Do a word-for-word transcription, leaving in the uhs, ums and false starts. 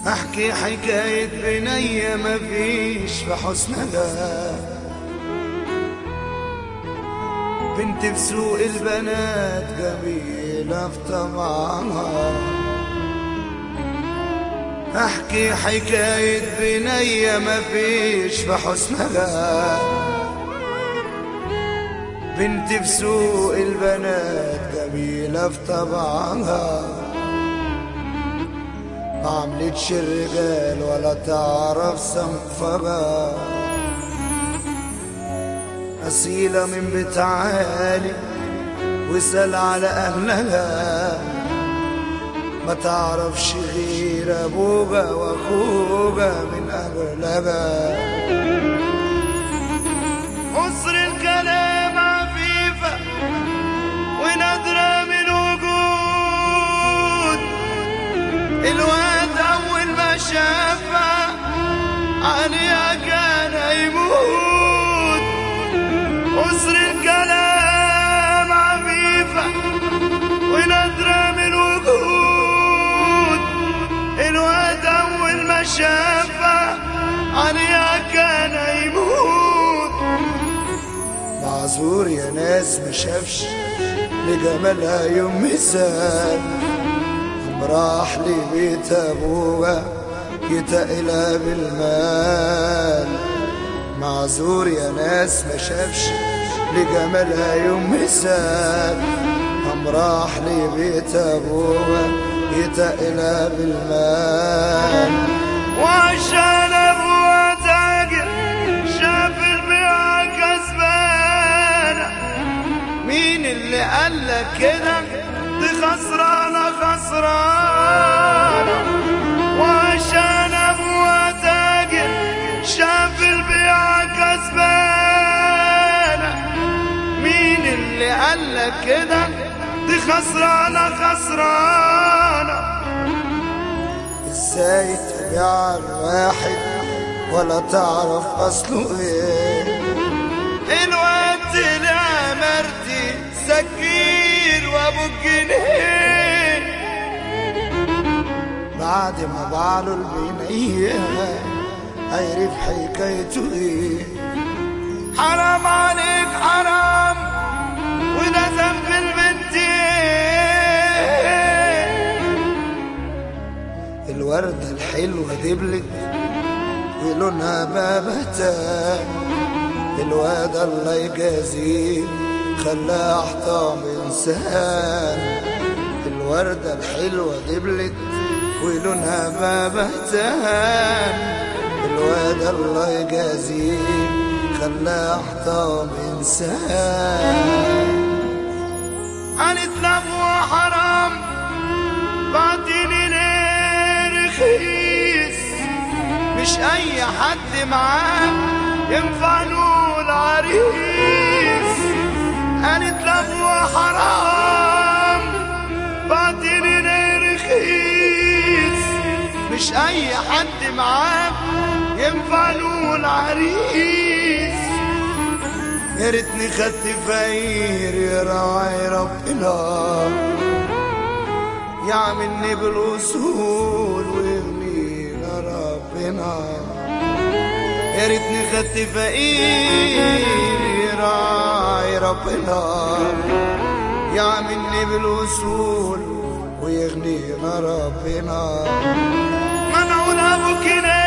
احكي حكاية بنية مفيش في حسنها، بنت بسوق البنات جميلة في طبعها. احكي حكاية بنية مفيش في حسنها، بنت بسوق البنات جميلة في طبعها. ما عملتش الرجال ولا تعرف صنفها، أصيلة من بيت عالي واسأل على أهلها. ما تعرفش غير أبوها وأخوها من أهلها. قصر الكلام عفيفة ونادرة من وجود الواد، أول ما شافها عليها كان يموت. قصر الكلام عفيفة ونادرة من وجود الواد، أول ما شافها عليها كان يموت. معذور يا ناس ما شافش لجمالها يوم مثال، راح لبيت ابوها يتقلها بالمال. معذور يا ناس ما شافش لجمالها يوم مثال، قام راح لبيت ابوها يتقلها بالمال. وعشان ابوها تاجر شاف البيعة كسبانة، مين اللي قالك كده؟ دي خسرانة خسرانة. وعشان ابوها تاجر شاف البيعة كسبانة، مين اللي قالك كده؟ دي خسرانة خسرانة. ازاي تبيع الواحد ولا تعرف اصله ايه؟ الواد طلع مرتي سكين وابو الجنيه، بعد ما باعله البنية عرف حكايته ايه. حرام عليك حرام وده ذنب البنتين. الوردة الحلوة دبلت ولونها بابتان، الواد الله يجازيه خلاها حطام انسان. الوردة الحلوة دبلت ولونها بابتان، الواد الله يجازيه خلاها حطام انسان. قالت لابوها حرام بعتني ليه رخيص، مش اي حد معاه ينفع نقول عريس. قالت لابوها حرام بعتني ليه رخيص، مش اي حد معاه ينفع نقول عريس. يا ريتني خدت فقير يراعي ربنا، يعملني بالاصول ويغنينا ربنا. يا ريتني خدت فقير يراعي ربنا، يعملني بالاصول ويغنينا ربنا. منعونا ابو كنانة